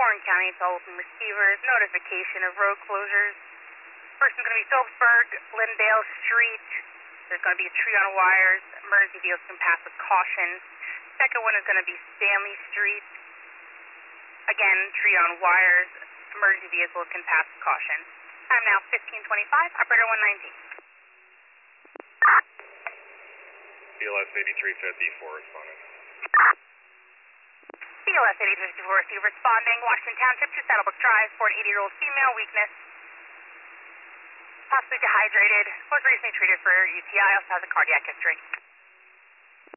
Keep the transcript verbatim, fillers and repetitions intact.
Warren County to all open receivers, notification of road closures. First one's going to be Phillipsburg, Lindale Street. There's going to be a tree on wires. Emergency vehicles can pass with caution. Second one is going to be Stanley Street. Again, tree on wires. Emergency vehicles can pass with caution. Time now fifteen twenty-five, operator one nineteen. B L S eighty-three fifty-four responding. B L S eighty-three fifty-four receive responding. Washington Township to Saddlebrook Drive for an eighty-year-old female, weakness. Possibly dehydrated. Was recently treated for U T I. Also has a cardiac history.